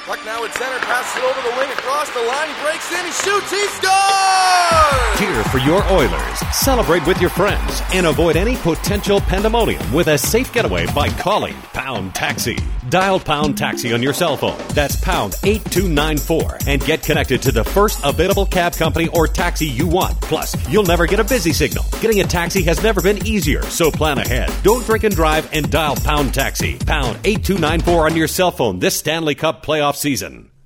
Puck now at center, passes it over the wing, across the line, he breaks in, he shoots, he scores! Cheer for your Oilers, celebrate with your friends, and avoid any potential pandemonium with a safe getaway by calling Pound Taxi. Dial Pound Taxi on your cell phone. That's pound 8294 and get connected to the first available cab company or taxi you want. Plus, you'll never get a busy signal. Getting a taxi has never been easier, so plan ahead. Don't drink and drive and dial Pound Taxi. Pound 8294 on your cell phone this Stanley Cup playoff season.